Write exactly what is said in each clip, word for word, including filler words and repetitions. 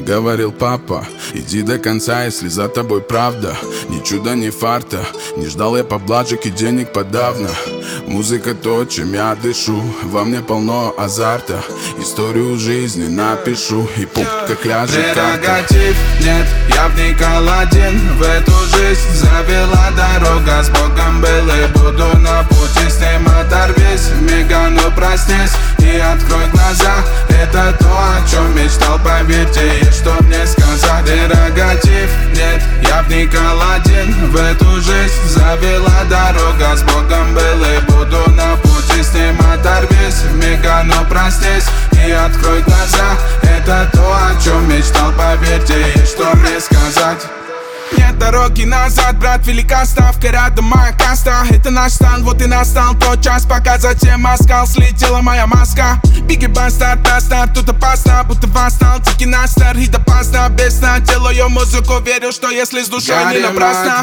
говорил папа, иди до конца, если за тобой правда. Ни чуда, ни фарта, не ждал я поблажек и денег подавно. Музыка то, чем я дышу, во мне полно азарта. Историю жизни напишу, и пуп, как ляжет карта. Прерогатив нет, я вникал один в эту жизнь. Завела дорога, с Богом был и буду на пути с ним. Оторвись, мига, ну проснись и открой глаза. Это то, о чем мечтал, поверьте, есть что мне сказать. Прерогатив нет, я вникал один в эту жизнь. Завела дорога, с Богом был и буду на пути с ним. Оторвись, мига, ну проснись и открой глаза. Это то, о чем мечтал, поверьте, есть что мне сказать. Нет дороги назад, брат, велика ставка, рядом моя каста. Это наш стан, вот и настал тот час, пока затем оскал, слетела моя маска. Биги бастард, а старт, тут опасно, будто восстал, тики на старт, и допасно, без сна. Делаю музыку, верю, что если с душой не напрасно.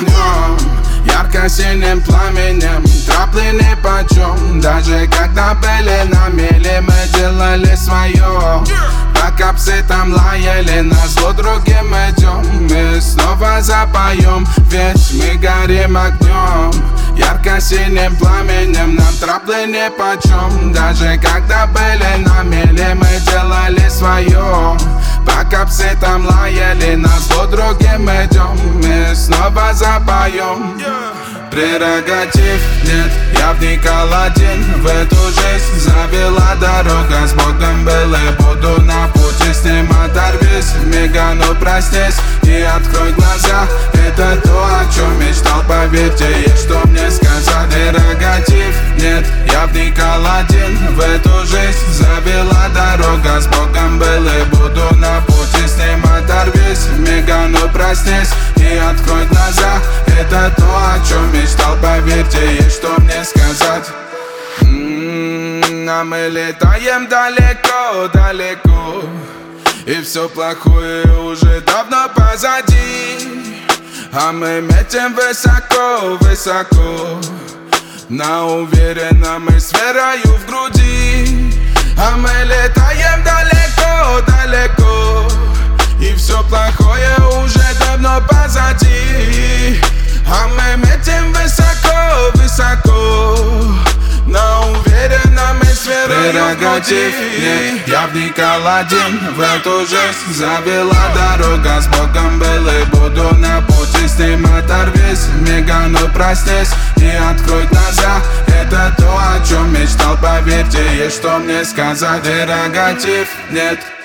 Ярко-синим пламенем, траплы ни почем. Даже когда были на мели, мы делали свое. Пока псы там лаяли, на зло другим идем. Мы снова запоем, ведь мы горим огнем. Ярко-синим пламенем, нам траплы ни почем. Даже когда были на мели, мы делали свое. Пока псы там лаяли, на зло другим идем. Мы снова запоем. Прерогатив нет, я вникал один в эту жизнь. Завела дорога, с Богом был и буду на пути с ним. Оторвись, мига, ну проснись и открой глаза. Это то, о чем мечтал, поверьте, есть что мне сказать. Прерогатив нет, я вникал один в эту жизнь. Завела дорога, с Богом был и буду на пути с ним. Оторвись, мига, ну проснись и открой глаза. Это то, о чем мечтал, поверьте, есть что мне сказать. М-м-м, а мы летаем далеко, далеко, и все плохое уже давно позади. А мы метим высоко, высоко, на уверенно мы с верою в груди. А мы летаем далеко, далеко, и все плохое уже давно позади. А мы метим высоко, высоко, но уверенно мы с верой. Прерогатив нет, я вникал один в эту жизнь. Завела дорога, с Богом был и буду на пути с ним. Оторвись, мига, ну проснись и открой глаза. Это то, о чем мечтал, поверьте, есть что мне сказать. Прерогатив нет.